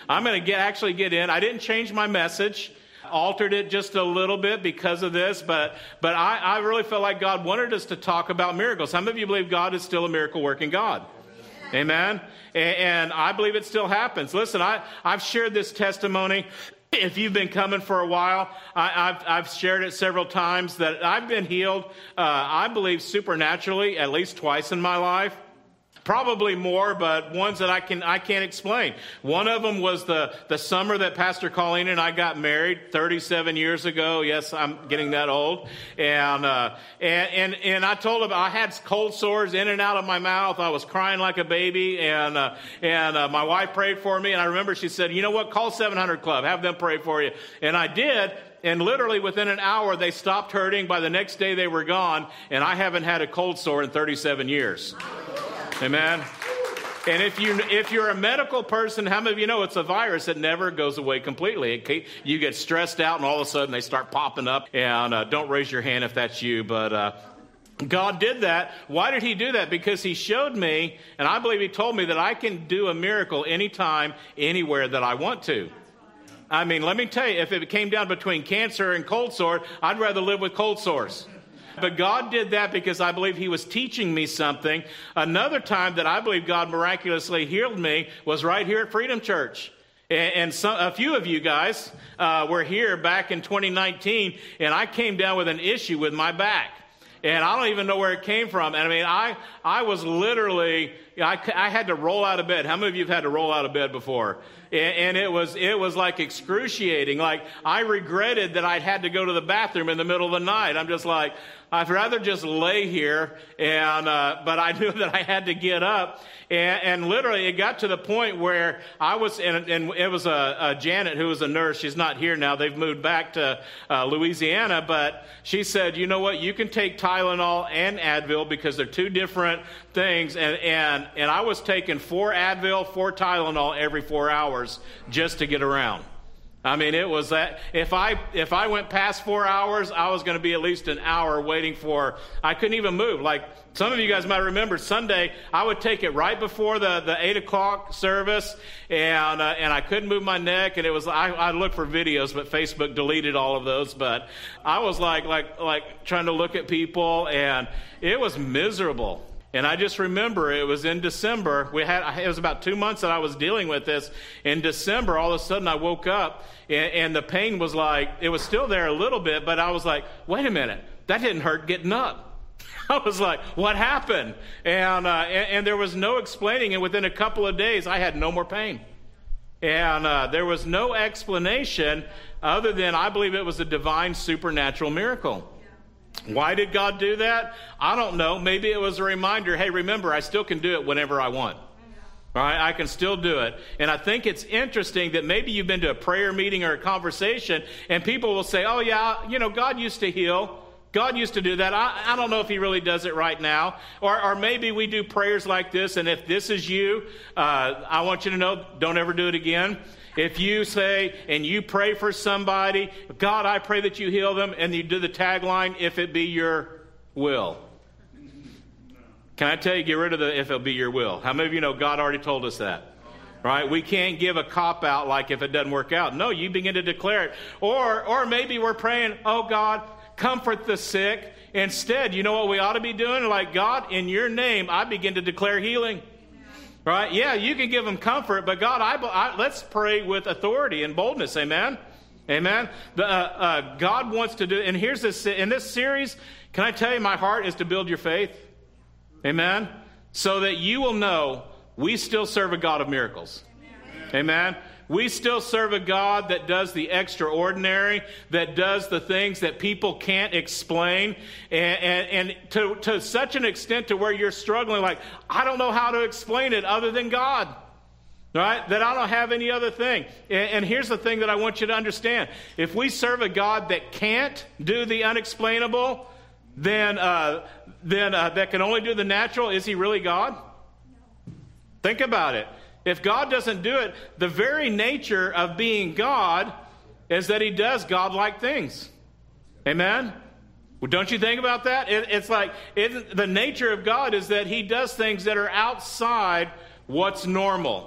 I'm going to actually get in. I didn't change my message. Altered it just a little bit because of this, but I really felt like God wanted us to talk about miracles. How many of you believe God is still a miracle-working God? Amen? And I believe it still happens. Listen, I've shared this testimony. If you've been coming for a while, I've shared it several times that I've been healed, I believe, supernaturally at least twice in my life. Probably more, but ones that I can't explain. One of them was the summer that Pastor Colleen and I got married 37 years ago. Yes, I'm getting that old. And I told him I had cold sores in and out of my mouth. I was crying like a baby, and my wife prayed for me. And I remember she said, "You know what? Call 700 Club. Have them pray for you." And I did. And literally within an hour, they stopped hurting. By the next day, they were gone. And I haven't had a cold sore in 37 years. Amen. And if you're a medical person, how many of you know it's a virus that never goes away completely? You get stressed out, and all of a sudden they start popping up. And don't raise your hand if that's you, but God did that. Why did he do that? Because he showed me, and I believe he told me that I can do a miracle anytime, anywhere that I want to. I mean, let me tell you, if it came down between cancer and cold sore, I'd rather live with cold sores. But God did that because I believe he was teaching me something. Another time that I believe God miraculously healed me was right here at Freedom Church. And a few of you guys were here back in 2019, and I came down with an issue with my back. And I don't even know where it came from. And I mean, I was literally, I had to roll out of bed. How many of you have had to roll out of bed before? And it was like excruciating. Like, I regretted that I'd had to go to the bathroom in the middle of the night. I'm just like, I'd rather just lay here. But I knew that I had to get up. And literally, it got to the point where I was, and it was a Janet who was a nurse. She's not here now. They've moved back to Louisiana. But she said, "You know what? You can take Tylenol and Advil because they're two different things." And I was taking 4 Advil, 4 Tylenol every 4 hours just to get around. I mean, it was that if I went past 4 hours, I was going to be at least an hour waiting for. I couldn't even move. Like some of you guys might remember, Sunday I would take it right before the 8 o'clock service, and I couldn't move my neck. And it was I looked for videos, but Facebook deleted all of those. But I was like trying to look at people, and it was miserable. And I just remember it was in December. It was about 2 months that I was dealing with this. In December, all of a sudden I woke up, and the pain was like, it was still there a little bit, but I was like, wait a minute, that didn't hurt getting up. I was like, what happened? And there was no explaining, and within a couple of days, I had no more pain. And there was no explanation other than I believe it was a divine supernatural miracle. Why did God do that? I don't know. Maybe it was a reminder, hey, remember, I still can do it whenever I want. All right, I can still do it. And I think it's interesting that maybe you've been to a prayer meeting or a conversation, and people will say, oh, yeah, you know, God used to heal. God used to do that. I don't know if he really does it right now. Or maybe we do prayers like this, and if this is you, I want you to know, don't ever do it again. If you say and you pray for somebody, God, I pray that you heal them, and you do the tagline, if it be your will. Can I tell you, get rid of the if it'll be your will. How many of you know God already told us that? Right? We can't give a cop-out like if it doesn't work out. No, you begin to declare it. Or maybe we're praying, oh God, comfort the sick. Instead, you know what we ought to be doing? Like, God, in your name, I begin to declare healing. Right? Yeah, you can give them comfort, but God, let's pray with authority and boldness. Amen? Amen? God wants to do, and here's this, in this series, can I tell you my heart is to build your faith? Amen? So that you will know we still serve a God of miracles. Amen? We still serve a God that does the extraordinary, that does the things that people can't explain, and to such an extent to where you're struggling, like, I don't know how to explain it other than God, right? That I don't have any other thing. And here's the thing that I want you to understand. If we serve a God that can't do the unexplainable, then that can only do the natural, is he really God? Think about it. If God doesn't do it, the very nature of being God is that he does godlike things. Amen? Well, don't you think about that? It's like the nature of God is that he does things that are outside what's normal.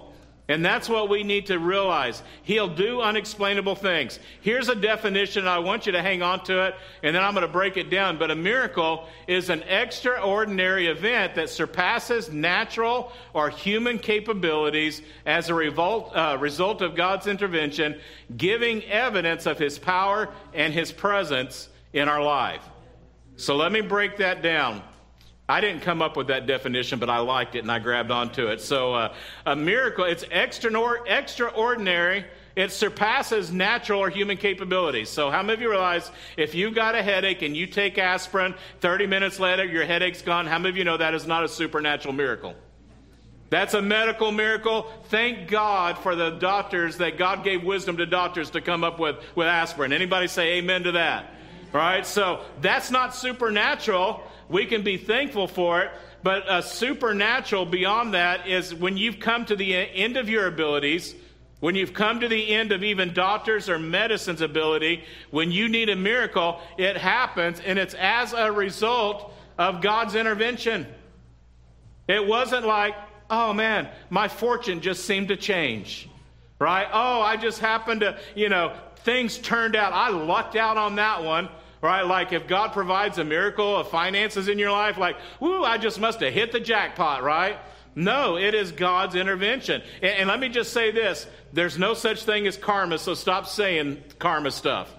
And that's what we need to realize. He'll do unexplainable things. Here's a definition. I want you to hang on to it, and then I'm going to break it down. But a miracle is an extraordinary event that surpasses natural or human capabilities as a result of God's intervention, giving evidence of His power and His presence in our life. So let me break that down. I didn't come up with that definition, but I liked it and I grabbed onto it. So a miracle, it's extraordinary. It surpasses natural or human capabilities. So how many of you realize if you've got a headache and you take aspirin, 30 minutes later your headache's gone? How many of you know that is not a supernatural miracle? That's a medical miracle. Thank God for the doctors, that God gave wisdom to doctors to come up with aspirin. Anybody say amen to that? Right? So that's not supernatural. We can be thankful for it, but supernatural beyond that is when you've come to the end of your abilities, when you've come to the end of even doctors or medicine's ability, when you need a miracle, it happens, and it's as a result of God's intervention. It wasn't like, oh man, my fortune just seemed to change, right? Oh, I just happened to, things turned out. I lucked out on that one. Right? Like if God provides a miracle of finances in your life, like, whoo, I just must have hit the jackpot, right? No, it is God's intervention. And let me just say this. There's no such thing as karma, so stop saying karma stuff.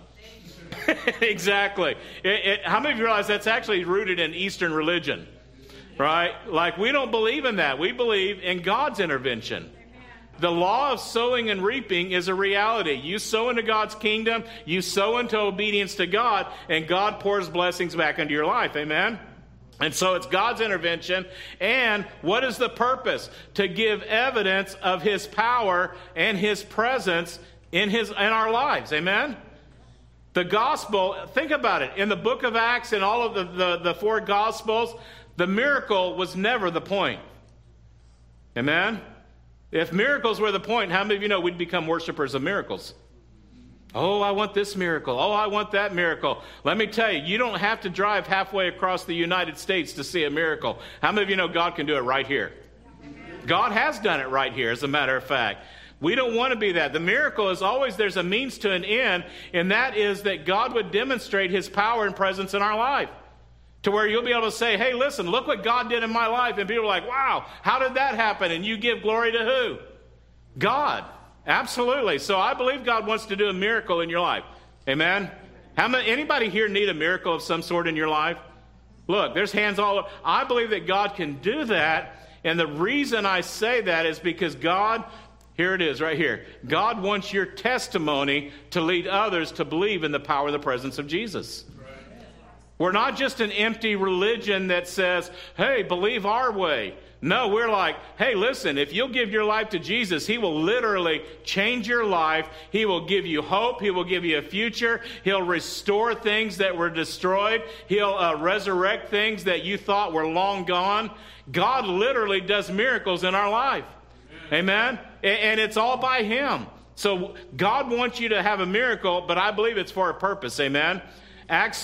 Exactly. How many of you realize that's actually rooted in Eastern religion? Right? Like we don't believe in that. We believe in God's intervention. The law of sowing and reaping is a reality. You sow into God's kingdom, you sow into obedience to God, and God pours blessings back into your life. Amen? And so it's God's intervention. And what is the purpose? To give evidence of His power and His presence in our lives. Amen? The gospel, think about it. In the book of Acts and all of the four gospels, the miracle was never the point. Amen? If miracles were the point, how many of you know we'd become worshipers of miracles? Oh, I want this miracle. Oh, I want that miracle. Let me tell you, you don't have to drive halfway across the United States to see a miracle. How many of you know God can do it right here? God has done it right here, as a matter of fact. We don't want to be that. The miracle is always there's a means to an end, and that is that God would demonstrate His power and presence in our life. To where you'll be able to say, hey, listen, look what God did in my life. And people are like, wow, how did that happen? And you give glory to who? God. Absolutely. So I believe God wants to do a miracle in your life. Amen? Anybody here need a miracle of some sort in your life? Look, there's hands all over. I believe that God can do that. And the reason I say that is because God, here it is right here. God wants your testimony to lead others to believe in the power and the presence of Jesus. We're not just an empty religion that says, hey, believe our way. No, we're like, hey, listen, if you'll give your life to Jesus, He will literally change your life. He will give you hope. He will give you a future. He'll restore things that were destroyed. He'll resurrect things that you thought were long gone. God literally does miracles in our life. Amen? And it's all by Him. So God wants you to have a miracle, but I believe it's for a purpose. Amen? Acts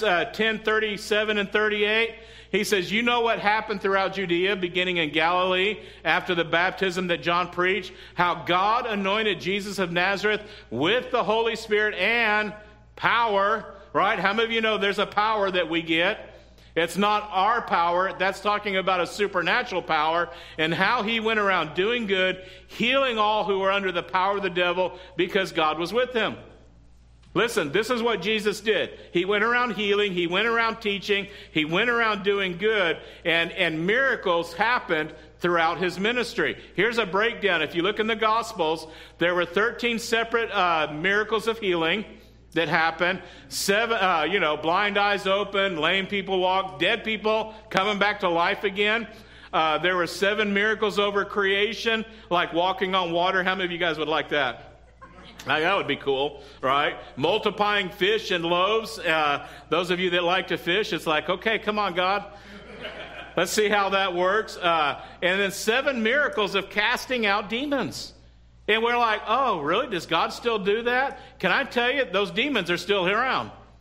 10:37 and 38, he says, you know what happened throughout Judea, beginning in Galilee, after the baptism that John preached, how God anointed Jesus of Nazareth with the Holy Spirit and power, right? How many of you know there's a power that we get? It's not our power. That's talking about a supernatural power, and how He went around doing good, healing all who were under the power of the devil because God was with Him. Listen, this is what Jesus did. He went around healing. He went around teaching. He went around doing good. And miracles happened throughout His ministry. Here's a breakdown. If you look in the Gospels, there were 13 separate miracles of healing that happened. 7, blind eyes open, lame people walk, dead people coming back to life again. There were 7 miracles over creation, like walking on water. How many of you guys would like that? That would be cool, right? Multiplying fish and loaves. Those of you that like to fish, it's like, okay, come on, God. Let's see how that works. And then 7 miracles of casting out demons. And we're like, oh, really? Does God still do that? Can I tell you, those demons are still around.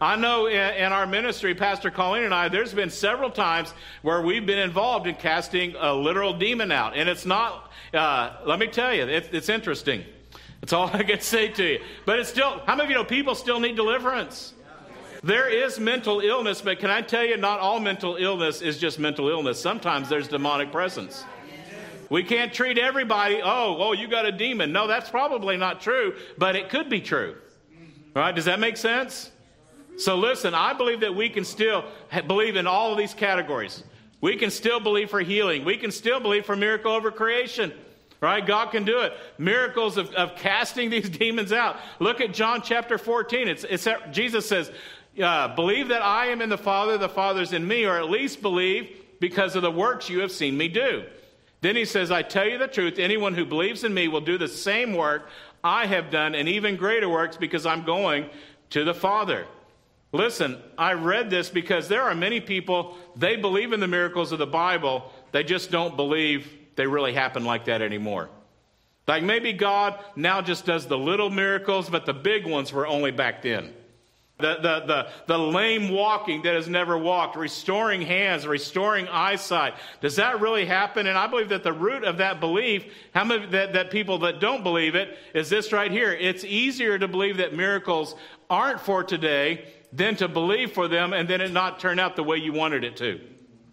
I know in our ministry, Pastor Colleen and I, there's been several times where we've been involved in casting a literal demon out. And it's not, let me tell you, it's interesting. That's all I can say to you. But it's still, how many of you know people still need deliverance? There is mental illness, but can I tell you, not all mental illness is just mental illness. Sometimes there's demonic presence. We can't treat everybody, oh, you got a demon. No, that's probably not true, but it could be true. All right, does that make sense? So listen, I believe that we can still believe in all of these categories. We can still believe for healing. We can still believe for miracle over creation. Right? God can do it. Miracles of casting these demons out. Look at John chapter 14. Jesus says, believe that I am in the Father is in me, or at least believe because of the works you have seen me do. Then he says, I tell you the truth, anyone who believes in me will do the same work I have done and even greater works because I'm going to the Father. Listen, I read this because there are many people, they believe in the miracles of the Bible, they just don't believe they really happen like that anymore. Like maybe God now just does the little miracles, but the big ones were only back then. The lame walking that has never walked, restoring hands, restoring eyesight. Does that really happen? And I believe that the root of that belief, how many that people that don't believe it, is this right here. It's easier to believe that miracles aren't for today than to believe for them and then it not turn out the way you wanted it to.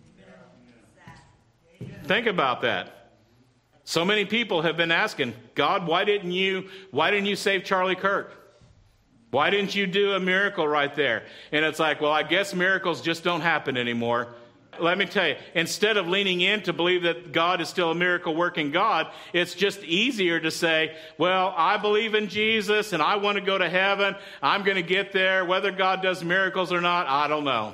Think about that. So many people have been asking, God, why didn't you save Charlie Kirk? Why didn't you do a miracle right there? And it's like, well, I guess miracles just don't happen anymore. Let me tell you, instead of leaning in to believe that God is still a miracle working God, it's just easier to say, well, I believe in Jesus and I want to go to heaven. I'm going to get there. Whether God does miracles or not, I don't know.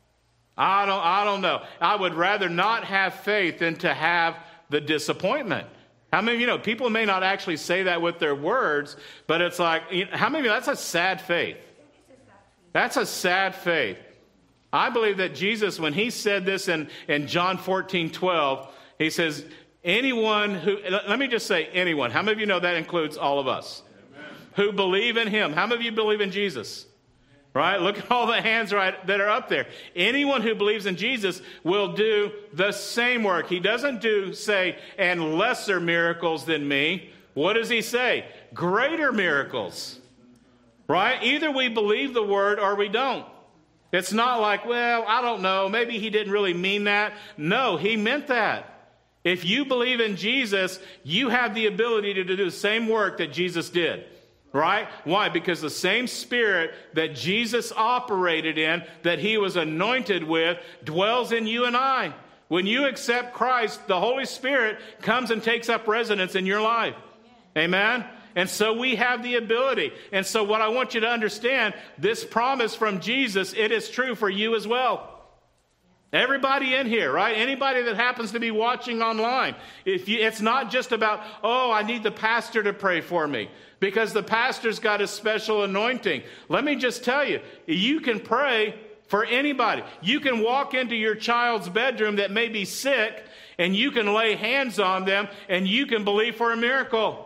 I don't know. I would rather not have faith than to have the disappointment. How many of you know, people may not actually say that with their words, but it's like, how many of you, that's a sad faith. That's a sad faith. I believe that Jesus, when he said this in John 14:12, he says, anyone who, let me just say anyone. How many of you know that includes all of us? Amen. Who believe in him. How many of you believe in Jesus? Right? Look at all the hands that are up there. Anyone who believes in Jesus will do the same work. He doesn't say, and lesser miracles than me. What does he say? Greater miracles. Right? Either we believe the word or we don't. It's not like, well, I don't know. Maybe he didn't really mean that. No, he meant that. If you believe in Jesus, you have the ability to do the same work that Jesus did. Right? Why? Because the same Spirit that Jesus operated in, that he was anointed with, dwells in you and I. When you accept Christ, the Holy Spirit comes and takes up residence in your life. Amen? And so we have the ability. And so what I want you to understand, this promise from Jesus, it is true for you as well. Everybody in here, right? Anybody that happens to be watching online. It's not just about, I need the pastor to pray for me, because the pastor's got a special anointing. Let me just tell you, you can pray for anybody. You can walk into your child's bedroom that may be sick, and you can lay hands on them, and you can believe for a miracle.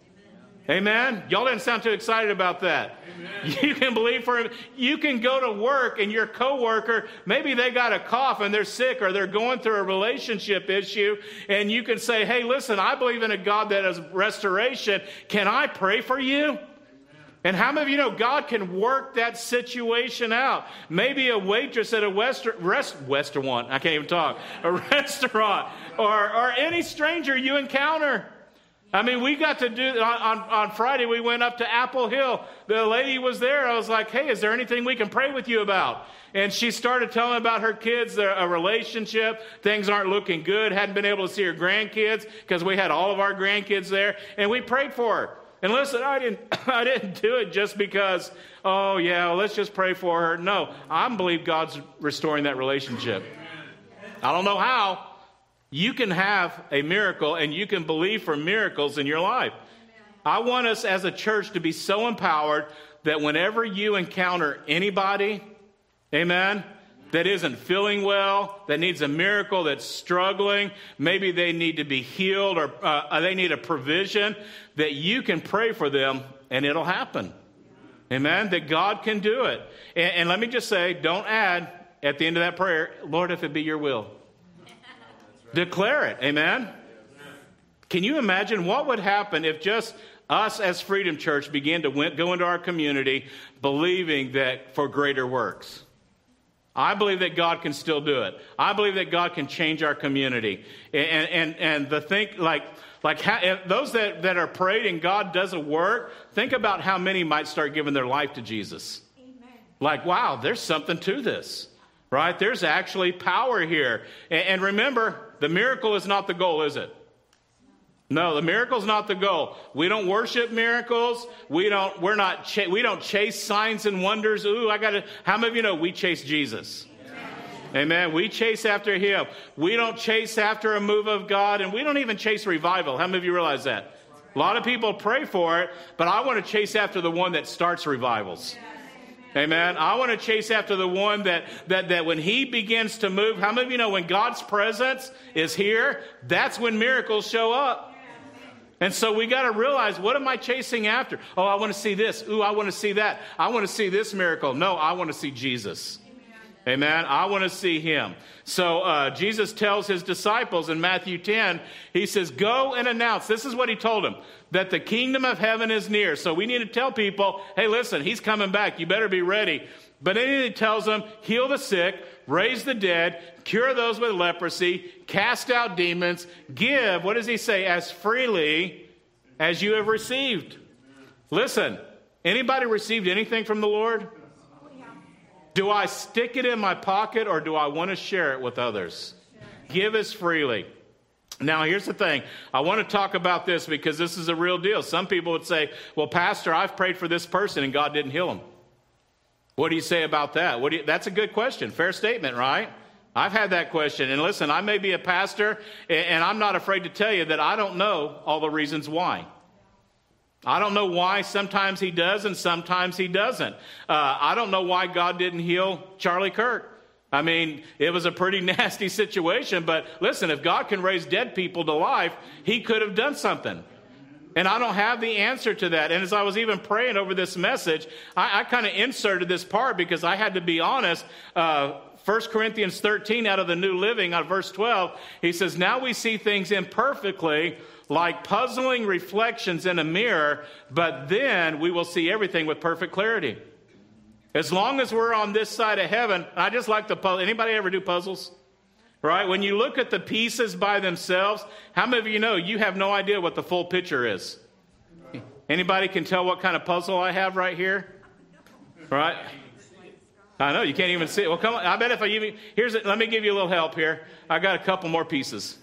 Amen. Y'all didn't sound too excited about that. Amen. You can believe for him. You can go to work and your coworker, maybe they got a cough and they're sick or they're going through a relationship issue, and you can say, hey, listen, I believe in a God that has restoration. Can I pray for you? Amen. And how many of you know God can work that situation out? Maybe a waitress at a restaurant, I can't even talk, a restaurant, or any stranger you encounter. I mean, we got to do, on Friday, we went up to Apple Hill. The lady was there. I was like, hey, is there anything we can pray with you about? And she started telling about her kids, a relationship. Things aren't looking good. Hadn't been able to see her grandkids because we had all of our grandkids there. And we prayed for her. And listen, I didn't do it just because, let's just pray for her. No, I believe God's restoring that relationship. I don't know how. You can have a miracle and you can believe for miracles in your life. I want us as a church to be so empowered that whenever you encounter anybody, amen, that isn't feeling well, that needs a miracle, that's struggling, maybe they need to be healed or they need a provision, that you can pray for them and it'll happen. Amen? That God can do it. And let me just say, don't add at the end of that prayer, Lord, if it be your will. Declare it. Amen? Can you imagine what would happen if just us as Freedom Church began to go into our community believing that for greater works? I believe that God can still do it. I believe that God can change our community. And the think if those that are prayed and God doesn't work, think about how many might start giving their life to Jesus. Amen. Like, wow, there's something to this, right? There's actually power here. And remember, the miracle is not the goal, is it? No, the miracle is not the goal. We don't worship miracles. We don't chase signs and wonders. How many of you know we chase Jesus? Amen. We chase after him. We don't chase after a move of God, and we don't even chase revival. How many of you realize that? A lot of people pray for it, but I want to chase after the one that starts revivals. Amen. I want to chase after the one that when he begins to move, how many of you know when God's presence is here, that's when miracles show up. And so we got to realize, what am I chasing after? Oh, I want to see this. Ooh, I want to see that. I want to see this miracle. No, I want to see Jesus. Amen. I want to see him. So Jesus tells his disciples in Matthew 10, he says, go and announce. This is what he told them, that the kingdom of heaven is near. So we need to tell people, hey, listen, he's coming back. You better be ready. But then he tells them, heal the sick, raise the dead, cure those with leprosy, cast out demons, give, what does he say, as freely as you have received. Listen, anybody received anything from the Lord? Do I stick it in my pocket or do I want to share it with others? Give as freely. Now, here's the thing. I want to talk about this because this is a real deal. Some people would say, well, Pastor, I've prayed for this person and God didn't heal him. What do you say about that? That's a good question. Fair statement, right? I've had that question. And listen, I may be a pastor, and I'm not afraid to tell you that I don't know all the reasons why. I don't know why sometimes he does and sometimes he doesn't. I don't know why God didn't heal Charlie Kirk. I mean, it was a pretty nasty situation, but listen, if God can raise dead people to life, he could have done something. And I don't have the answer to that. And as I was even praying over this message, I kind of inserted this part because I had to be honest. 1 Corinthians 13 out of the New Living, out of verse 12, he says, now we see things imperfectly, like puzzling reflections in a mirror, but then we will see everything with perfect clarity. As long as we're on this side of heaven, I just like the puzzle. Anybody ever do puzzles? Right? When you look at the pieces by themselves, how many of you know you have no idea what the full picture is? Anybody can tell what kind of puzzle I have right here? Right? I know, you can't even see it. Well, come on. I bet if I even... let me give you a little help here. I got a couple more pieces.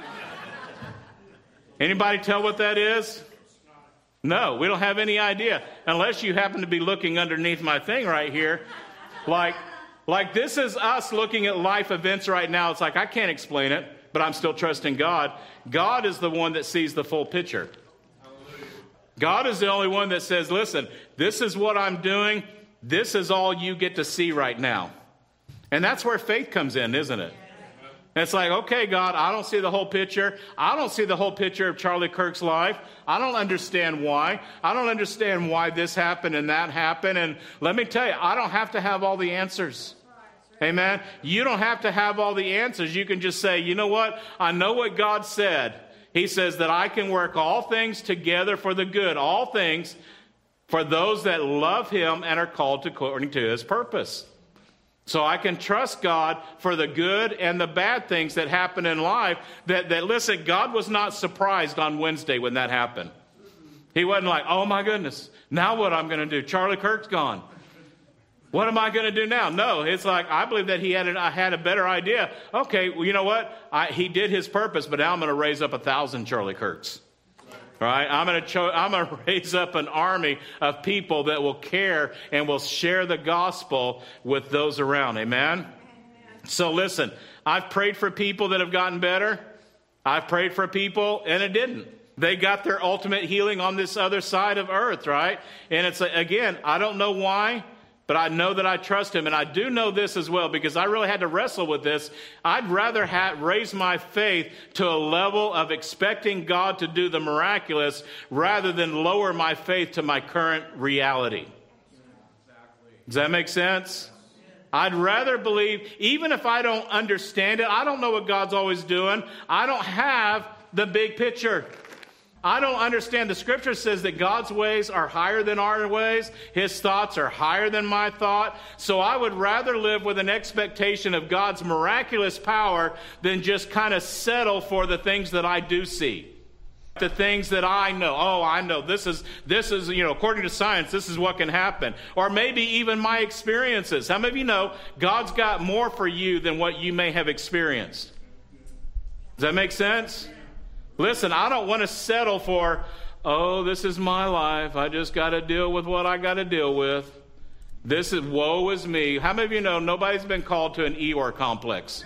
Anybody tell what that is? No, we don't have any idea. Unless you happen to be looking underneath my thing right here. Like this is us looking at life events right now. It's like, I can't explain it, but I'm still trusting God. God is the one that sees the full picture. God is the only one that says, listen, this is what I'm doing. This is all you get to see right now. And that's where faith comes in, isn't it? And it's like, okay, God, I don't see the whole picture. I don't see the whole picture of Charlie Kirk's life. I don't understand why. I don't understand why this happened and that happened. And let me tell you, I don't have to have all the answers. Amen. You don't have to have all the answers. You can just say, you know what? I know what God said. He says that I can work all things together for the good, all things for those that love him and are called according to his purpose. So I can trust God for the good and the bad things that happen in life. That listen, God was not surprised on Wednesday when that happened. He wasn't like, oh my goodness, now what I'm going to do? Charlie Kirk's gone. What am I going to do now? No, it's like, I believe that I had a better idea. Okay, well, you know what? He did his purpose, but now I'm going to raise up 1,000 Charlie Kirks. All right, I'm going to raise up an army of people that will care and will share the gospel with those around. Amen? So listen, I've prayed for people that have gotten better. I've prayed for people and it didn't. They got their ultimate healing on this other side of earth, right? And it's, again, I don't know why, but I know that I trust him. And I do know this as well, because I really had to wrestle with this. I'd rather raise my faith to a level of expecting God to do the miraculous rather than lower my faith to my current reality. Does that make sense? I'd rather believe, even if I don't understand it, I don't know what God's always doing. I don't have the big picture. I don't understand. The scripture says that God's ways are higher than our ways. His thoughts are higher than my thought. So I would rather live with an expectation of God's miraculous power than just kind of settle for the things that I do see. The things that I know. Oh, I know this is, according to science, this is what can happen. Or maybe even my experiences. How many of you know God's got more for you than what you may have experienced? Does that make sense? Listen, I don't want to settle for, oh, this is my life. I just got to deal with what I got to deal with. This is, woe is me. How many of you know nobody's been called to an Eeyore complex?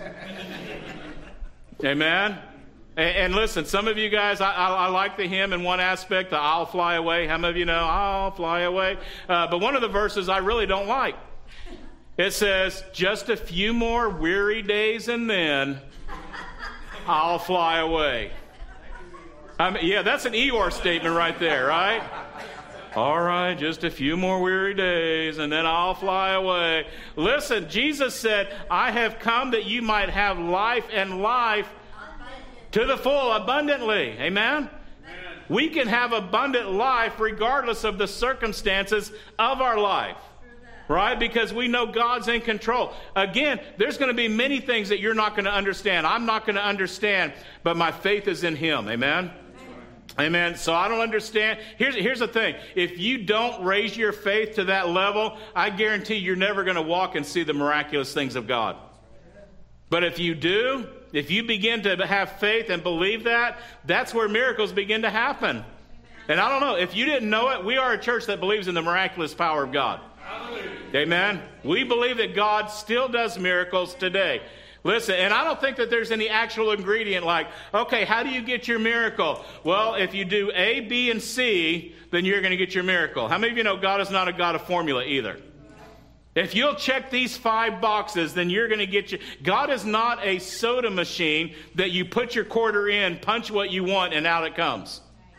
Amen? And listen, some of you guys, I like the hymn in one aspect, the I'll fly away. How many of you know I'll fly away? But one of the verses I really don't like. It says, just a few more weary days and then I'll fly away. Yeah, that's an Eeyore statement right there, right? All right, just a few more weary days and then I'll fly away. Listen, Jesus said, I have come that you might have life and life to the full, abundantly. Amen? We can have abundant life regardless of the circumstances of our life. Right? Because we know God's in control. Again, there's going to be many things that you're not going to understand. I'm not going to understand, but my faith is in Him. Amen? Amen. So I don't understand. Here's the thing. If you don't raise your faith to that level, I guarantee you're never going to walk and see the miraculous things of God. But if you do, if you begin to have faith and believe that, that's where miracles begin to happen. And I don't know, if you didn't know it, we are a church that believes in the miraculous power of God. Amen. We believe that God still does miracles today. Listen, and I don't think that there's any actual ingredient like, okay, how do you get your miracle? Well, if you do A, B, and C, then you're going to get your miracle. How many of you know God is not a God of formula either? If you'll check these 5 boxes, then you're going to get you. God is not a soda machine that you put your quarter in, punch what you want, and out it comes.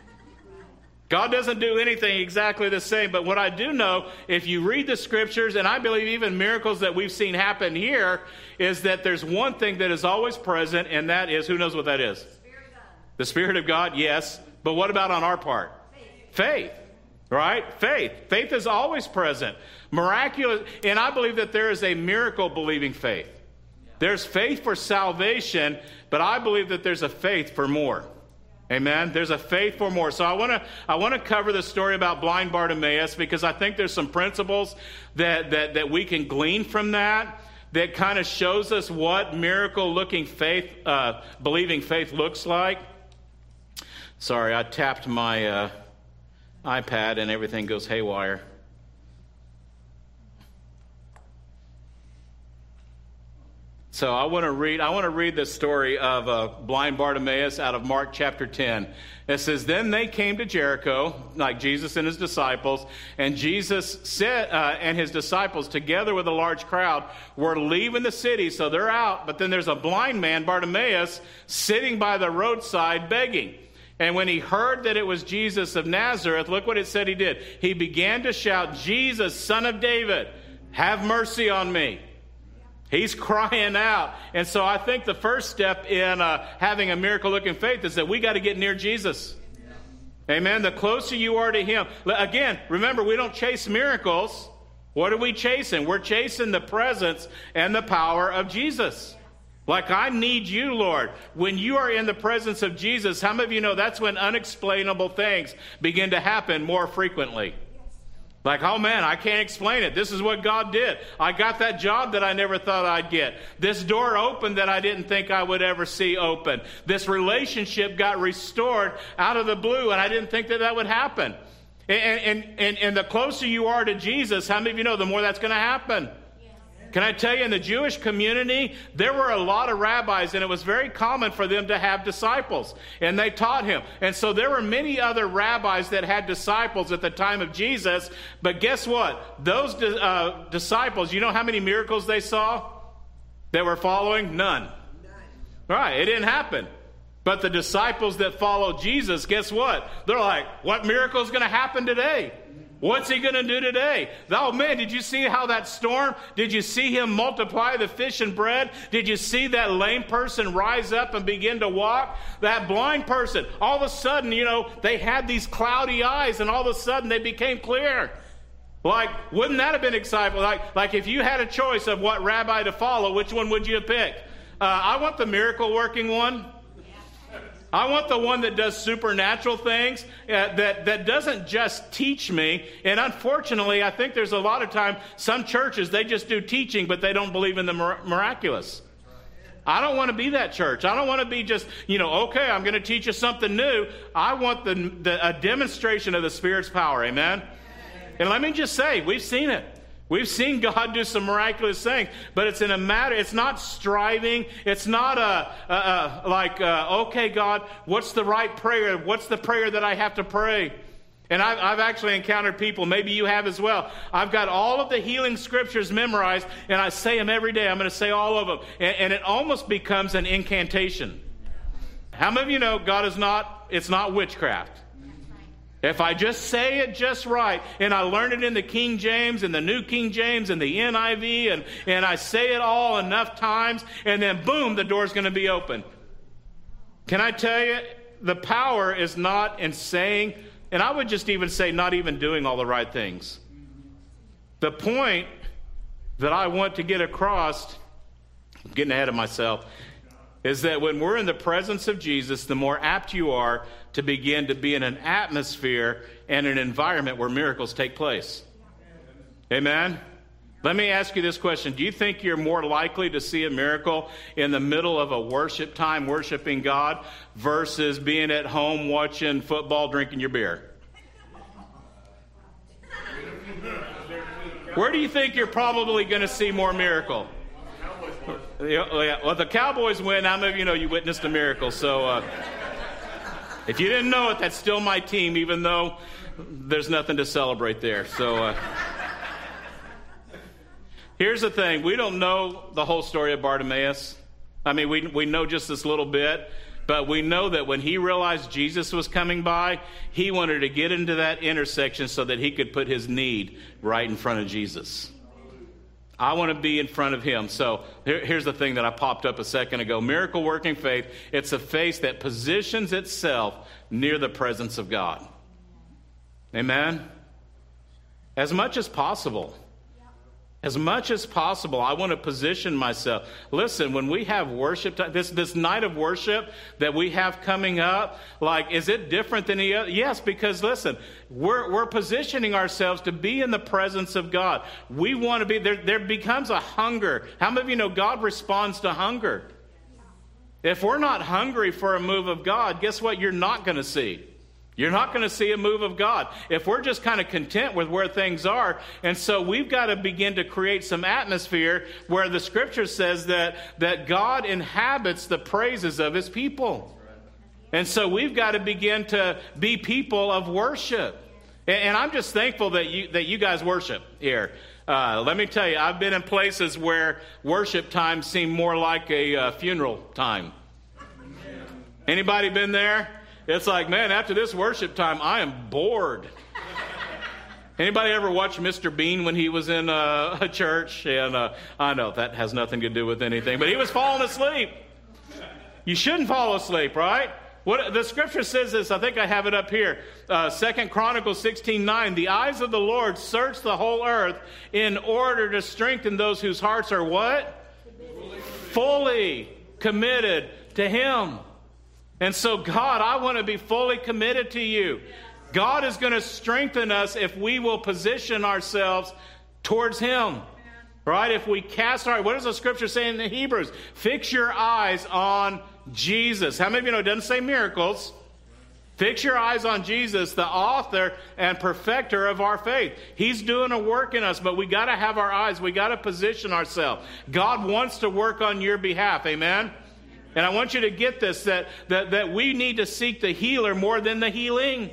God doesn't do anything exactly the same. But what I do know, if you read the scriptures, and I believe even miracles that we've seen happen here, is that there's one thing that is always present, and that is, who knows what that is? The Spirit of God, yes. But what about on our part? Faith. Right? Faith. Faith is always present. Miraculous. And I believe that there is a miracle believing faith. There's faith for salvation, but I believe that there's a faith for more. Amen. There's a faith for more. So I want to cover the story about blind Bartimaeus because I think there's some principles that we can glean from that kind of shows us what miracle looking faith, believing faith looks like. Sorry, I tapped my iPad and everything goes haywire. So I want to read the story of blind Bartimaeus out of Mark chapter 10. It says, then they came to Jericho, like Jesus and his disciples, and Jesus said, and his disciples, together with a large crowd, were leaving the city. So they're out, but then there's a blind man, Bartimaeus, sitting by the roadside begging. And when he heard that it was Jesus of Nazareth, look what it said he did. He began to shout, Jesus, Son of David, have mercy on me. He's crying out. And so I think the first step in having a miracle-looking faith is that we got to get near Jesus. Amen. The closer you are to Him. Again, remember, we don't chase miracles. What are we chasing? We're chasing the presence and the power of Jesus. Like, I need you, Lord. When you are in the presence of Jesus, how many of you know that's when unexplainable things begin to happen more frequently? Like, oh man, I can't explain it. This is what God did. I got that job that I never thought I'd get. This door opened that I didn't think I would ever see open. This relationship got restored out of the blue, and I didn't think that would happen. And the closer you are to Jesus, how many of you know the more that's going to happen? Can I tell you, in the Jewish community, there were a lot of rabbis, and it was very common for them to have disciples, and they taught him. And so there were many other rabbis that had disciples at the time of Jesus, but guess what? Those disciples, you know how many miracles they saw that were following? None. Right, it didn't happen. But the disciples that followed Jesus, guess what? They're like, what miracle is going to happen today? What's he going to do today? Oh, man, did you see how that storm? Did you see him multiply the fish and bread? Did you see that lame person rise up and begin to walk? That blind person, all of a sudden, they had these cloudy eyes, and all of a sudden they became clear. Like, wouldn't that have been exciting? Like if you had a choice of what rabbi to follow, which one would you pick? I want the miracle-working one. I want the one that does supernatural things, that doesn't just teach me. And unfortunately, I think there's a lot of time, some churches, they just do teaching, but they don't believe in the miraculous. I don't want to be that church. I don't want to be just, okay, I'm going to teach you something new. I want a demonstration of the Spirit's power, amen? And let me just say, we've seen it. We've seen God do some miraculous things, but it's it's not striving. It's not okay, God, what's the right prayer? What's the prayer that I have to pray? And I've actually encountered people, maybe you have as well. I've got all of the healing scriptures memorized, and I say them every day. I'm going to say all of them. And it almost becomes an incantation. How many of you know God it's not witchcraft? If I just say it just right, and I learned it in the King James and the New King James and the NIV, and I say it all enough times, and then boom, the door's going to be open. Can I tell you, the power is not in saying, and I would just even say not even doing all the right things. The point that I want to get across, I'm getting ahead of myself, is that when we're in the presence of Jesus, the more apt you are to begin to be in an atmosphere and an environment where miracles take place. Amen? Let me ask you this question. Do you think you're more likely to see a miracle in the middle of a worship time, worshiping God, versus being at home watching football, drinking your beer? Where do you think you're probably going to see more miracle? Yeah, well, the Cowboys win. How many of you know you witnessed a miracle? So if you didn't know it, that's still my team, even though there's nothing to celebrate there. So here's the thing. We don't know the whole story of Bartimaeus. I mean, we know just this little bit, but we know that when he realized Jesus was coming by, he wanted to get into that intersection so that he could put his need right in front of Jesus. I want to be in front of him. So here's the thing that I popped up a second ago. Miracle working faith. It's a faith that positions itself near the presence of God. Amen? As much as possible. As much as possible, I want to position myself. Listen, when we have worship, this night of worship that we have coming up, is it different than the other? Yes, because listen, we're positioning ourselves to be in the presence of God. We want to be there. There becomes a hunger. How many of you know God responds to hunger? If we're not hungry for a move of God, guess what? You're not going to see. You're not going to see a move of God if we're just kind of content with where things are. And so we've got to begin to create some atmosphere where the scripture says that God inhabits the praises of his people. And so we've got to begin to be people of worship. And I'm just thankful that you guys worship here. Let me tell you, I've been in places where worship time seemed more like a funeral time. Anybody been there? It's like, man, after this worship time, I am bored. Anybody ever watch Mr. Bean when he was in a church? And I know that has nothing to do with anything, but he was falling asleep. You shouldn't fall asleep, right? What the scripture says is, I think I have it up here, 2 Chronicles 16:9, the eyes of the Lord search the whole earth in order to strengthen those whose hearts are what? Fully committed to him. And so, God, I want to be fully committed to you. God is going to strengthen us if we will position ourselves towards him. Right? If we cast our... What does the scripture say in the Hebrews? Fix your eyes on Jesus. How many of you know it doesn't say miracles? Fix your eyes on Jesus, the author and perfecter of our faith. He's doing a work in us, but we got to have our eyes. We got to position ourselves. God wants to work on your behalf. Amen? And I want you to get this, that we need to seek the healer more than the healing.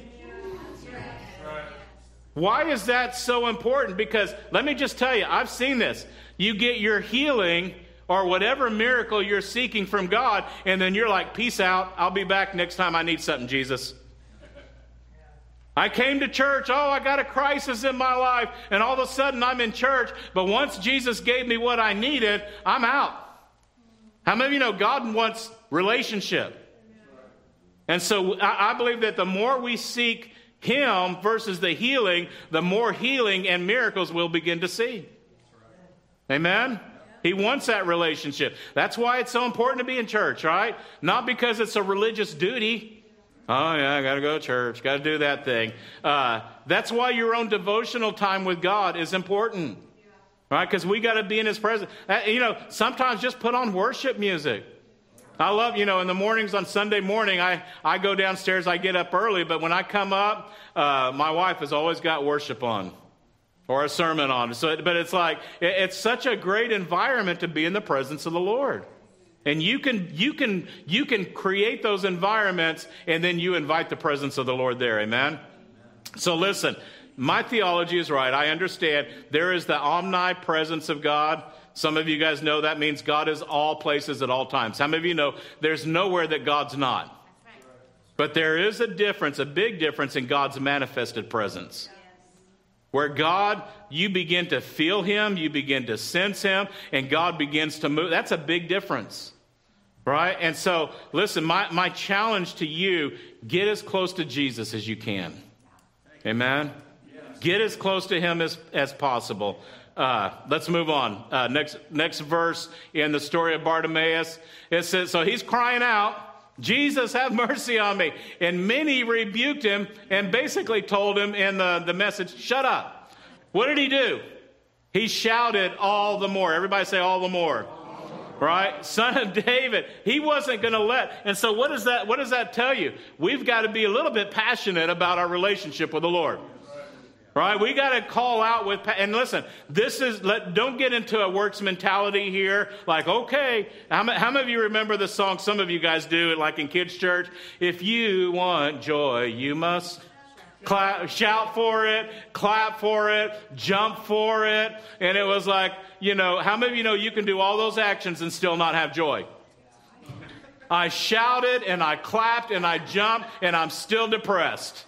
Why is that so important? Because let me just tell you, I've seen this. You get your healing or whatever miracle you're seeking from God, and then you're like, peace out. I'll be back next time I need something, Jesus. I came to church, I got a crisis in my life, and all of a sudden I'm in church, but once Jesus gave me what I needed, I'm out. How many of you know God wants relationship? And so I believe that the more we seek Him versus the healing, the more healing and miracles we'll begin to see. Amen? He wants that relationship. That's why it's so important to be in church, right? Not because it's a religious duty. Oh, yeah, I got to go to church. Got to do that thing. That's why your own devotional time with God is important. Right? Because we got to be in His presence. Sometimes just put on worship music. I love, in the mornings on Sunday morning, I go downstairs, I get up early, but when I come up, my wife has always got worship on or a sermon on. But it's like, it's such a great environment to be in the presence of the Lord. And you can create those environments, and then you invite the presence of the Lord there. Amen? So listen, my theology is right. I understand there is the omnipresence of God. Some of you guys know that means God is all places at all times. Some of you know there's nowhere that God's not. That's right. But there is a difference, a big difference in God's manifested presence. Where God, you begin to feel Him, you begin to sense Him, and God begins to move. That's a big difference. Right? And so, listen, my challenge to you, get as close to Jesus as you can. Amen? Yes. Get as close to Him as possible. Let's move on. Next verse in the story of Bartimaeus, it says, so he's crying out, Jesus, have mercy on me. And many rebuked him and basically told him in the message, shut up. What did he do? He shouted all the more. Everybody say all the more. Right? Son of David. He wasn't going to let. And so what does that tell you? We've got to be a little bit passionate about our relationship with the Lord. Right? We got to call out with, and listen, don't get into a works mentality here. Like, okay, how many of you remember the song? Some of you guys do, like in kids' church. If you want joy, you must shout for it, clap for it, jump for it. And it was like, how many of you know you can do all those actions and still not have joy? I shouted and I clapped and I jumped and I'm still depressed.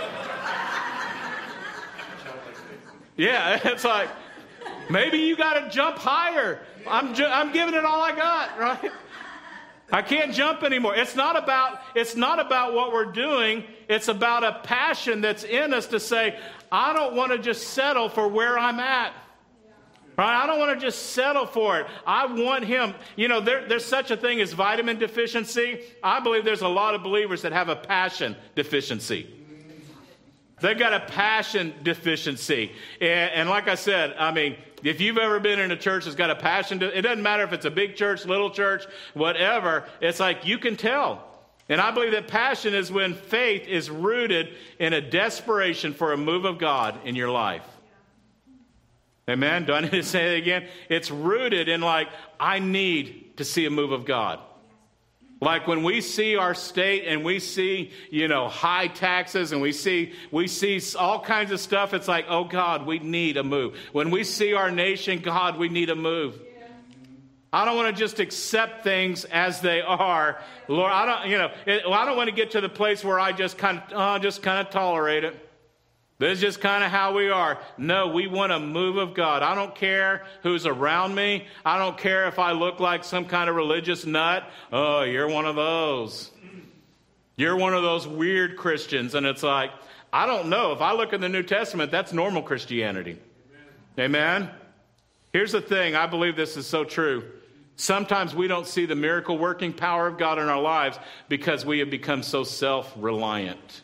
Yeah, it's like, maybe you got to jump higher. I'm giving it all I got, right? I can't jump anymore. It's not about what we're doing. It's about a passion that's in us to say, I don't want to just settle for where I'm at. Right? I don't want to just settle for it. I want Him. There's such a thing as vitamin deficiency. I believe there's a lot of believers that have a passion deficiency. They've got a passion deficiency. And like I said, if you've ever been in a church that's got a passion, it doesn't matter if it's a big church, little church, whatever. It's like you can tell. And I believe that passion is when faith is rooted in a desperation for a move of God in your life. Amen? Do I need to say it again? It's rooted in I need to see a move of God. Like when we see our state and we see, high taxes and we see all kinds of stuff, it's like, oh God, we need a move. When we see our nation, God, we need a move. Yeah. I don't want to just accept things as they are. Lord, I don't want to get to the place where I just kind of tolerate it. This is just kind of how we are. No, we want a move of God. I don't care who's around me. I don't care if I look like some kind of religious nut. Oh, you're one of those. You're one of those weird Christians. And it's like, I don't know. If I look in the New Testament, that's normal Christianity. Amen? Here's the thing. I believe this is so true. Sometimes we don't see the miracle working power of God in our lives because we have become so self-reliant.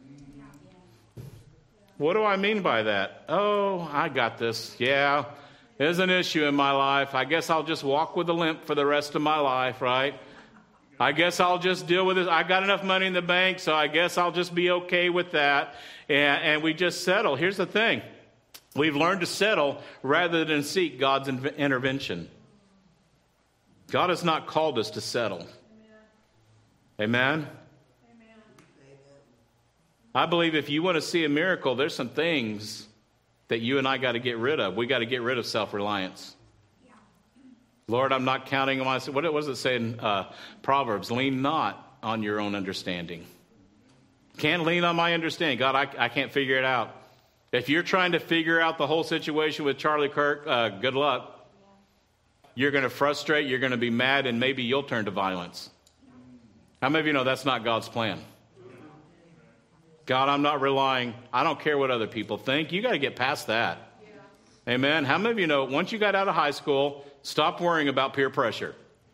What do I mean by that? Oh, I got this. Yeah, there's an issue in my life. I guess I'll just walk with a limp for the rest of my life, right? I guess I'll just deal with it. I got enough money in the bank, so I guess I'll just be okay with that. And we just settle. Here's the thing. We've learned to settle rather than seek God's intervention. God has not called us to settle. Amen? I believe if you want to see a miracle, there's some things that you and I got to get rid of. We got to get rid of self-reliance. Yeah. Lord, I'm not counting on myself. What does it say in Proverbs? Lean not on your own understanding. Can't lean on my understanding. God, I can't figure it out. If you're trying to figure out the whole situation with Charlie Kirk, good luck. You're going to frustrate, you're going to be mad, and maybe you'll turn to violence. How many of you know that's not God's plan? God, I'm not relying. I don't care what other people think. You got to get past that. Yeah. Amen. How many of you know once you got out of high school, stop worrying about peer pressure?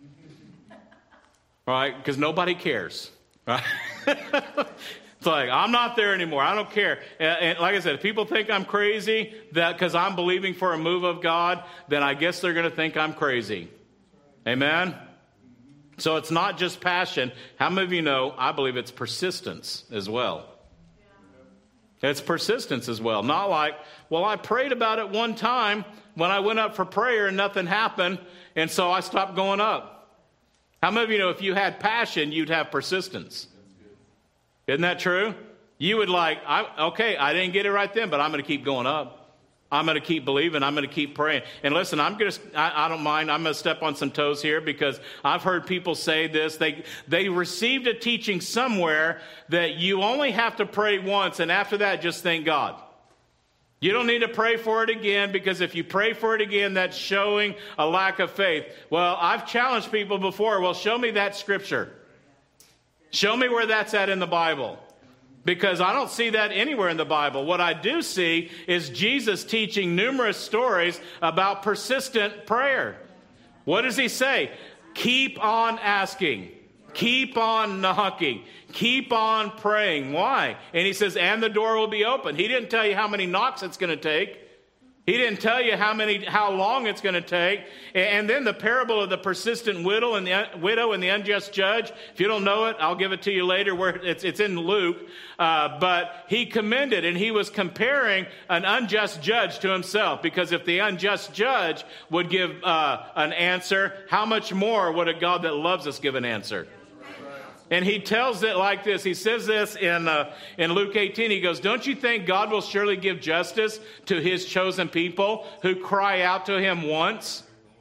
Right? Because nobody cares. Right? It's like, I'm not there anymore. I don't care. And like I said, if people think I'm crazy that because I'm believing for a move of God, then I guess they're going to think I'm crazy. Amen? So it's not just passion. How many of you know I believe it's persistence as well? It's persistence as well. Not like, well, I prayed about it one time when I went up for prayer and nothing happened, and so I stopped going up. How many of you know if you had passion, you'd have persistence? Isn't that true? You would I didn't get it right then, but I'm going to keep going up. I'm going to keep believing. I'm going to keep praying. And listen, I don't mind. I'm going to step on some toes here because I've heard people say this. They received a teaching somewhere that you only have to pray once, and after that, just thank God. You don't need to pray for it again, because if you pray for it again, that's showing a lack of faith. Well, I've challenged people before. Well, show me that scripture. Show me where that's at in the Bible. Because I don't see that anywhere in the Bible. What I do see is Jesus teaching numerous stories about persistent prayer. What does he say? Keep on asking. Keep on knocking. Keep on praying. Why? And he says, and the door will be open. He didn't tell you how many knocks it's going to take. He didn't tell you how long it's going to take. And then the parable of the persistent widow and the unjust judge. If you don't know it, I'll give it to you later. Where it's in Luke. But he commended, and he was comparing an unjust judge to himself. Because if the unjust judge would give an answer, how much more would a God that loves us give an answer? And he tells it like this. He says this in Luke 18. He goes, don't you think God will surely give justice to his chosen people who cry out to him once?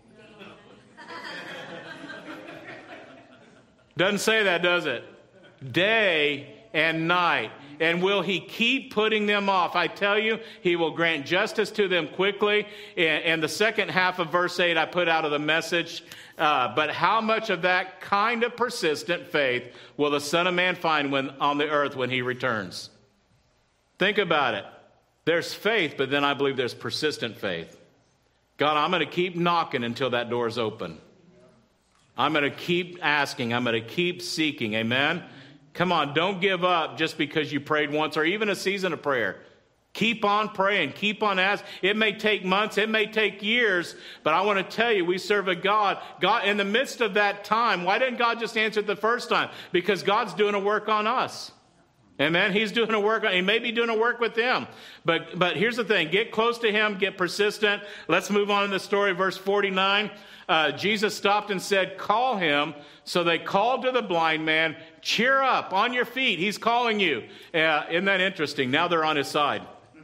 Doesn't say that, does it? Day and night. And will he keep putting them off? I tell you, he will grant justice to them quickly. And the second half of verse 8 I put out of the Message. But how much of that kind of persistent faith will the Son of Man find on the earth when he returns? Think about it. There's faith, but then I believe there's persistent faith. God, I'm going to keep knocking until that door's open. I'm going to keep asking. I'm going to keep seeking. Amen? Come on, don't give up just because you prayed once or even a season of prayer. Keep on praying. Keep on asking. It may take months. It may take years. But I want to tell you, we serve a God. God, in the midst of that time, why didn't God just answer it the first time? Because God's doing a work on us. Amen. He's doing a work. He may be doing a work with them. But here's the thing. Get close to him. Get persistent. Let's move on in the story. Verse 49. Jesus stopped and said, call him. So they called to the blind man, cheer up, on your feet. He's calling you. Isn't that interesting? Now they're on his side.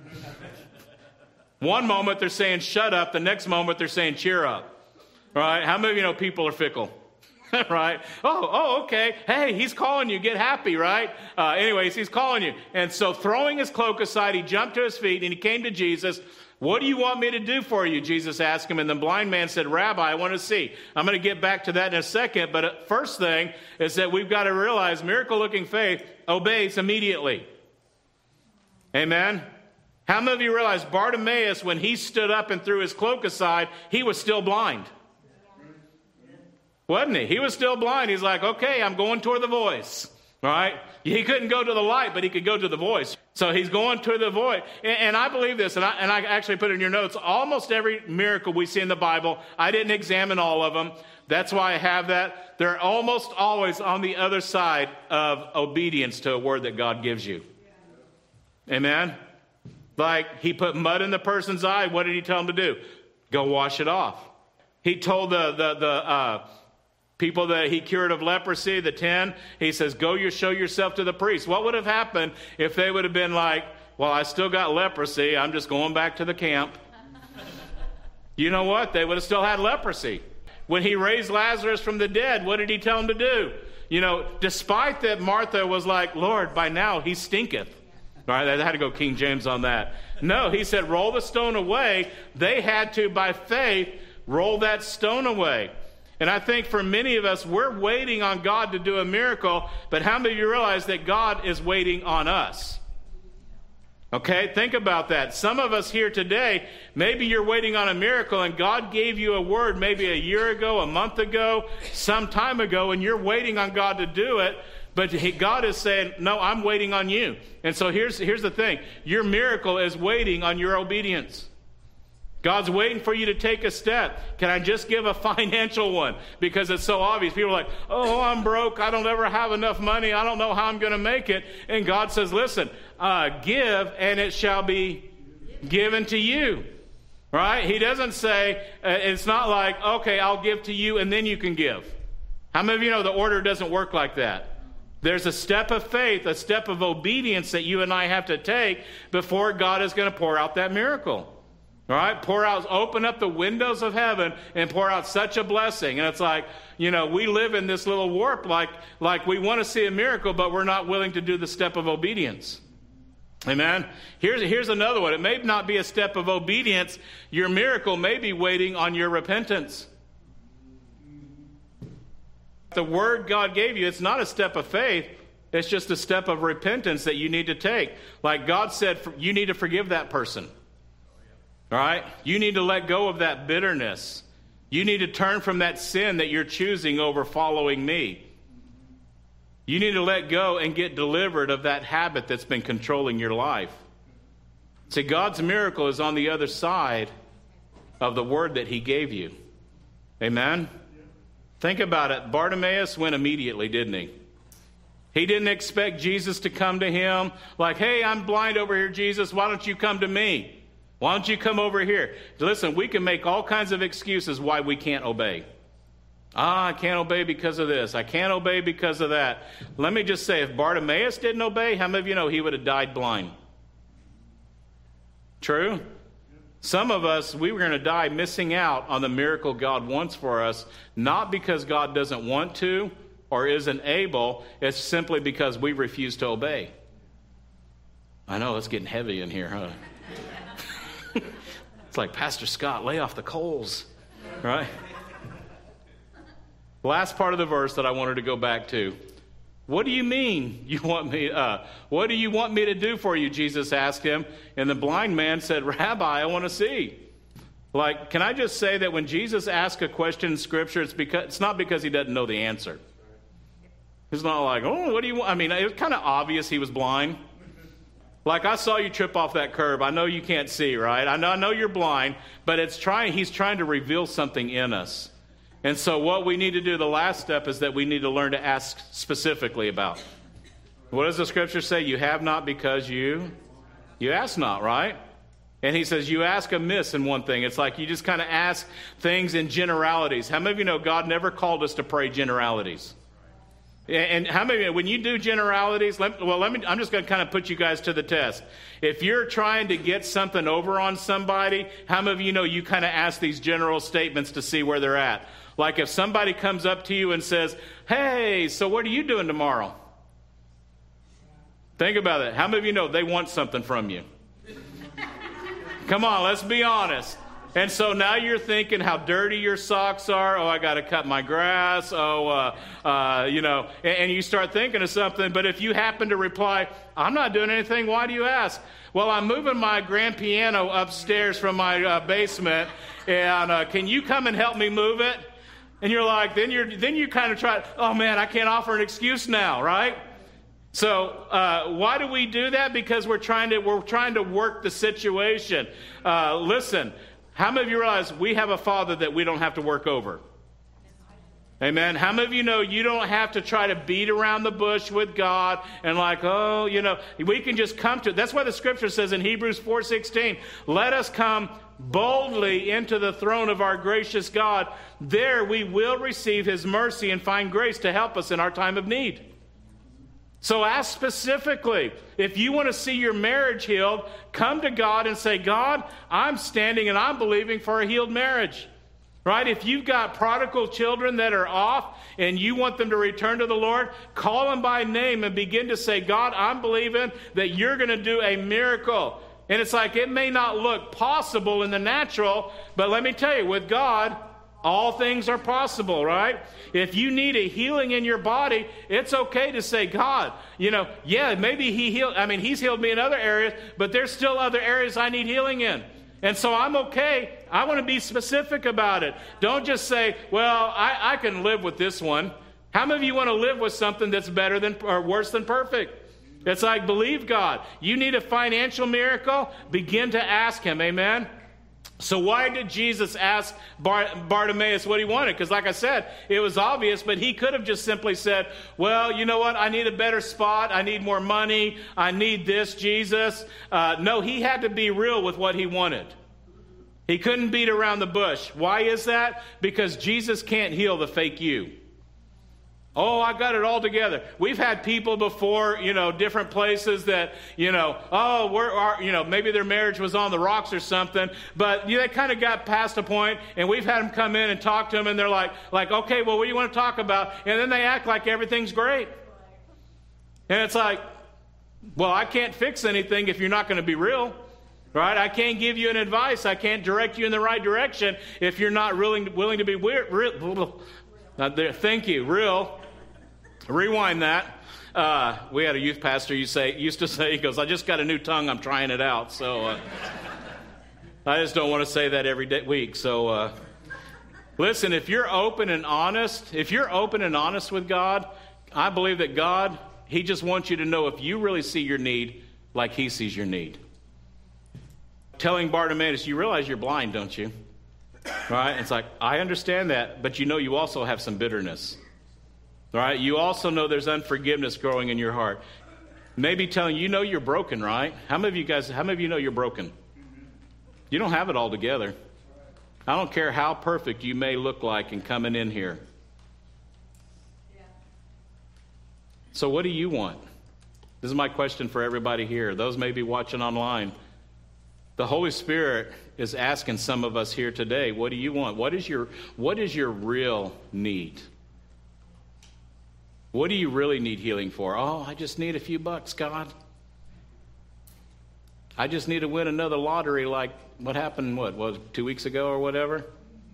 One moment they're saying, shut up. The next moment they're saying, cheer up. Right? How many of you know people are fickle? Right? Oh, okay. Hey, he's calling you. Get happy, right? Anyways, he's calling you. And so throwing his cloak aside, he jumped to his feet and he came to Jesus. What do you want me to do for you? Jesus asked him. And the blind man said, Rabbi, I want to see. I'm going to get back to that in a second. But first thing is that we've got to realize miracle-looking faith obeys immediately. Amen? How many of you realize Bartimaeus, when he stood up and threw his cloak aside, he was still blind? Wasn't he? He was still blind. He's like, okay, I'm going toward the voice. Right? He couldn't go to the light, but he could go to the voice. So he's going to the voice. And I believe this, and I actually put it in your notes. Almost every miracle we see in the Bible, I didn't examine all of them. That's why I have that. They're almost always on the other side of obedience to a word that God gives you. Amen? Like he put mud in the person's eye. What did he tell him to do? Go wash it off. He told the people that he cured of leprosy, the 10, he says, go show yourself to the priest. What would have happened if they would have been like, well, I still got leprosy. I'm just going back to the camp. You know what? They would have still had leprosy. When he raised Lazarus from the dead, what did he tell them to do? despite that Martha was like, Lord, by now he stinketh. All right, I had to go King James on that. No, he said, roll the stone away. They had to, by faith, roll that stone away. And I think for many of us, we're waiting on God to do a miracle, but how many of you realize that God is waiting on us? Okay, think about that. Some of us here today, maybe you're waiting on a miracle and God gave you a word maybe a year ago, a month ago, some time ago, and you're waiting on God to do it, but God is saying, no, I'm waiting on you. And so here's the thing. Your miracle is waiting on your obedience. God's waiting for you to take a step. Can I just give a financial one? Because it's so obvious. People are like, oh, I'm broke. I don't ever have enough money. I don't know how I'm going to make it. And God says, listen, give and it shall be given to you. Right? He doesn't say, it's not like, okay, I'll give to you and then you can give. How many of you know the order doesn't work like that? There's a step of faith, a step of obedience that you and I have to take before God is going to pour out that miracle. All right, open up the windows of heaven and pour out such a blessing. And it's like, we live in this little warp like we want to see a miracle, but we're not willing to do the step of obedience. Amen. Here's another one. It may not be a step of obedience. Your miracle may be waiting on your repentance. The word God gave you, it's not a step of faith. It's just a step of repentance that you need to take. Like God said, you need to forgive that person. All right? You need to let go of that bitterness. You need to turn from that sin that you're choosing over following me. You need to let go and get delivered of that habit that's been controlling your life. See, God's miracle is on the other side of the word that he gave you. Amen? Think about it. Bartimaeus went immediately, didn't he? He didn't expect Jesus to come to him like, hey, I'm blind over here, Jesus. Why don't you come to me? Why don't you come over here? Listen, we can make all kinds of excuses why we can't obey. I can't obey because of this. I can't obey because of that. Let me just say, if Bartimaeus didn't obey, how many of you know he would have died blind? True? Some of us, we were going to die missing out on the miracle God wants for us, not because God doesn't want to or isn't able. It's simply because we refuse to obey. I know, it's getting heavy in here, huh? It's like, Pastor Scott, lay off the coals, right? Last part of the verse that I wanted to go back to. What do you mean you want me? What do you want me to do for you? Jesus asked him. And the blind man said, Rabbi, I want to see. Like, can I just say that when Jesus asks a question in Scripture, it's not because he doesn't know the answer. It's not like, oh, what do you want? I mean, it was kind of obvious he was blind. Like, I saw you trip off that curb. I know you can't see, right? I know you're blind, but he's trying to reveal something in us. And so what we need to do, the last step, is that we need to learn to ask specifically about. What does the Scripture say? You have not because you ask not, right? And he says you ask amiss in one thing. It's like you just kind of ask things in generalities. How many of you know God never called us to pray generalities? And how many, when you do generalities, I'm just going to kind of put you guys to the test. If you're trying to get something over on somebody, how many of you know you kind of ask these general statements to see where they're at? Like if somebody comes up to you and says, hey, so what are you doing tomorrow? Think about it. How many of you know they want something from you? Come on, let's be honest. And so now you're thinking how dirty your socks are. Oh, I got to cut my grass. And you start thinking of something. But if you happen to reply, I'm not doing anything, why do you ask? Well, I'm moving my grand piano upstairs from my basement, and can you come and help me move it? And you're like, then you kind of try, oh man, I can't offer an excuse now, right? So why do we do that? Because we're trying to work the situation. Listen. How many of you realize we have a Father that we don't have to work over? Amen. How many of you know you don't have to try to beat around the bush with God and we can just come to. That's why the Scripture says in Hebrews 4:16, let us come boldly into the throne of our gracious God. There we will receive His mercy and find grace to help us in our time of need. So ask specifically. If you want to see your marriage healed, come to God and say, God, I'm standing and I'm believing for a healed marriage. Right? If you've got prodigal children that are off and you want them to return to the Lord, call them by name and begin to say, God, I'm believing that you're going to do a miracle. And it's like, it may not look possible in the natural, but let me tell you, with God, all things are possible, right? If you need a healing in your body, it's okay to say, God, maybe He's healed me in other areas, but there's still other areas I need healing in. And so I'm okay. I want to be specific about it. Don't just say, well, I can live with this one. How many of you want to live with something that's better than or worse than perfect? It's like, believe God. You need a financial miracle? Begin to ask him. Amen? So why did Jesus ask Bartimaeus what he wanted? Because like I said, it was obvious, but he could have just simply said, well, you know what? I need a better spot. I need more money. I need this, Jesus. No, he had to be real with what he wanted. He couldn't beat around the bush. Why is that? Because Jesus can't heal the fake you. Oh, I got it all together. We've had people before, different places that, maybe their marriage was on the rocks or something, but they kind of got past a point, and we've had them come in and talk to them, and they're like, okay, well, what do you want to talk about? And then they act like everything's great. And it's like, well, I can't fix anything if you're not going to be real, right? I can't give you an advice. I can't direct you in the right direction if you're not willing to be real. Thank you, real. Rewind that. We had a youth pastor used to say, he goes, I just got a new tongue, I'm trying it out. So I just don't want to say that every week. So listen, if you're open and honest with God, I believe that God, he just wants you to know if you really see your need like he sees your need. Telling Bartimaeus, you realize you're blind, don't you? Right? It's like, I understand that, but you also have some bitterness. Right? You also know there's unforgiveness growing in your heart. Maybe telling you're broken, right? How many of you know you're broken? You don't have it all together. I don't care how perfect you may look like in coming in here. So what do you want? This is my question for everybody here. Those may be watching online. The Holy Spirit is asking some of us here today, what do you want? What is your real need? What do you really need healing for? Oh, I just need a few bucks, God. I just need to win another lottery like what happened, 2 weeks ago or whatever?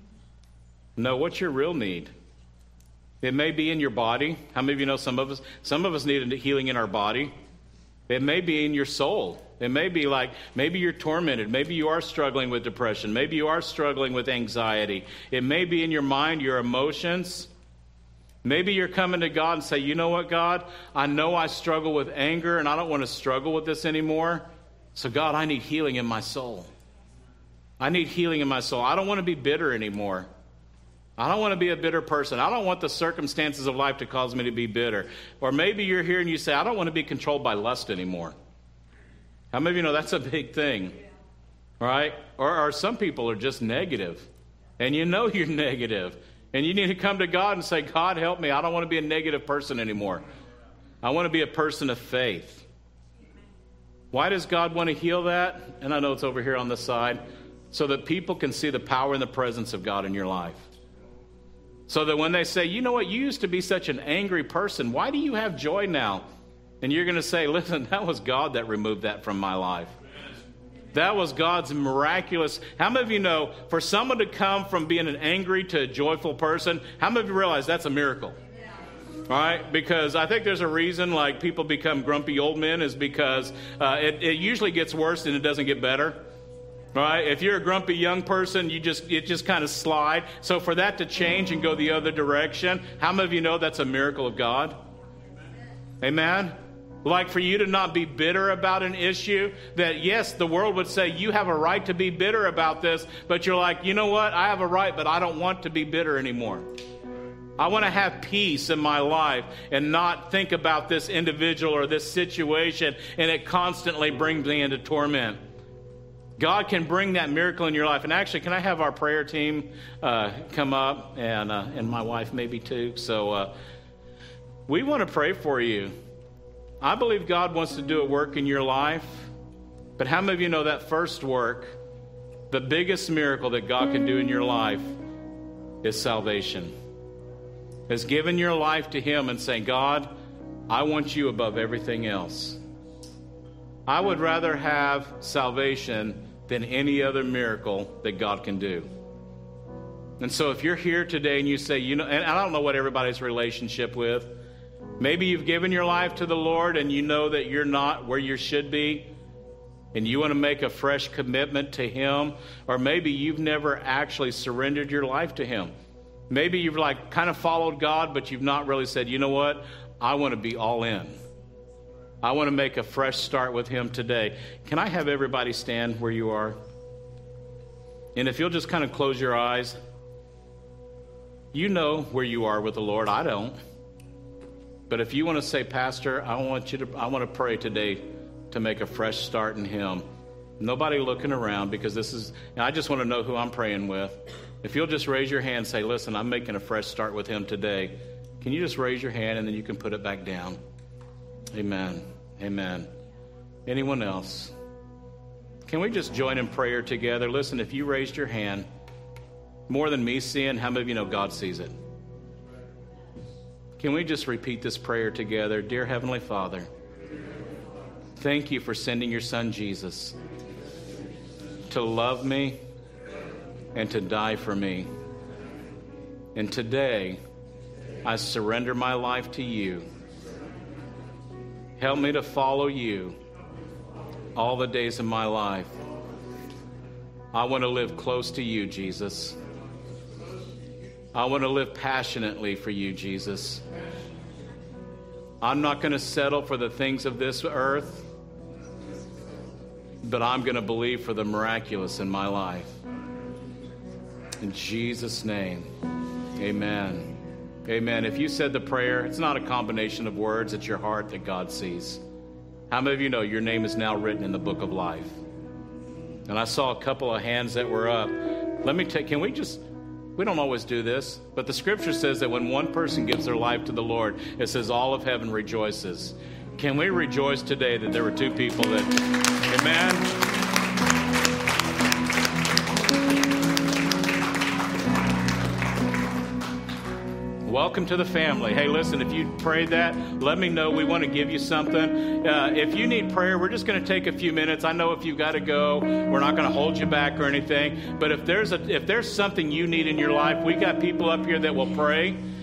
No, what's your real need? It may be in your body. How many of you know some of us need healing in our body? It may be in your soul. It may be like, maybe you're tormented. Maybe you are struggling with depression. Maybe you are struggling with anxiety. It may be in your mind, your emotions. Maybe you're coming to God and say, you know what, God? I know I struggle with anger and I don't want to struggle with this anymore. So God, I need healing in my soul. I need healing in my soul. I don't want to be bitter anymore. I don't want to be a bitter person. I don't want the circumstances of life to cause me to be bitter. Or maybe you're here and you say, I don't want to be controlled by lust anymore. How many of you know that's a big thing? Right? Or some people are just negative. And you know you're negative. And you need to come to God and say, God, help me. I don't want to be a negative person anymore. I want to be a person of faith. Why does God want to heal that? And I know it's over here on the side. So that people can see the power and the presence of God in your life. So that when they say, you know what, you used to be such an angry person. Why do you have joy now? And you're going to say, listen, that was God that removed that from my life. That was God's miraculous. How many of you know, for someone to come from being an angry to a joyful person, how many of you realize that's a miracle? All right? Because I think there's a reason like people become grumpy old men is because it usually gets worse and it doesn't get better. Right? If you're a grumpy young person, it just kind of slide. So for that to change and go the other direction, how many of you know that's a miracle of God? Amen? Like for you to not be bitter about an issue that, yes, the world would say you have a right to be bitter about this, but you're like, you know what? I have a right, but I don't want to be bitter anymore. I want to have peace in my life and not think about this individual or this situation, and it constantly brings me into torment. God can bring that miracle in your life. And actually, can I have our prayer team come up and my wife maybe too? So we want to pray for you. I believe God wants to do a work in your life. But how many of you know that first work, the biggest miracle that God can do in your life is salvation. Is giving your life to Him and saying, God, I want you above everything else. I would rather have salvation than any other miracle that God can do. And so if you're here today and you say, and I don't know what everybody's relationship with. Maybe you've given your life to the Lord and you know that you're not where you should be, and you want to make a fresh commitment to Him. Or maybe you've never actually surrendered your life to Him. Maybe you've kind of followed God, but you've not really said, you know what? I want to be all in. I want to make a fresh start with Him today. Can I have everybody stand where you are? And if you'll just kind of close your eyes. You know where you are with the Lord. I don't. But if you want to say, Pastor, I want to pray today to make a fresh start in Him. Nobody looking around, because and I just want to know who I'm praying with. If you'll just raise your hand and say, listen, I'm making a fresh start with Him today. Can you just raise your hand and then you can put it back down? Amen. Amen. Anyone else? Can we just join in prayer together? Listen, if you raised your hand, more than me seeing, how many of you know God sees it? Can we just repeat this prayer together? Dear Heavenly Father, thank you for sending your Son Jesus to love me and to die for me. And today, I surrender my life to you. Help me to follow you all the days of my life. I want to live close to you, Jesus. I want to live passionately for you, Jesus. I'm not going to settle for the things of this earth, but I'm going to believe for the miraculous in my life. In Jesus' name, amen. Amen. If you said the prayer, it's not a combination of words, it's your heart that God sees. How many of you know your name is now written in the book of life? And I saw a couple of hands that were up. We don't always do this, but the scripture says that when one person gives their life to the Lord, it says all of heaven rejoices. Can we rejoice today that there were two people that, amen? Welcome to the family. Hey, listen, if you prayed that, let me know. We want to give you something. If you need prayer, we're just going to take a few minutes. I know if you've got to go, we're not going to hold you back or anything. But if there's something you need in your life, we got people up here that will pray.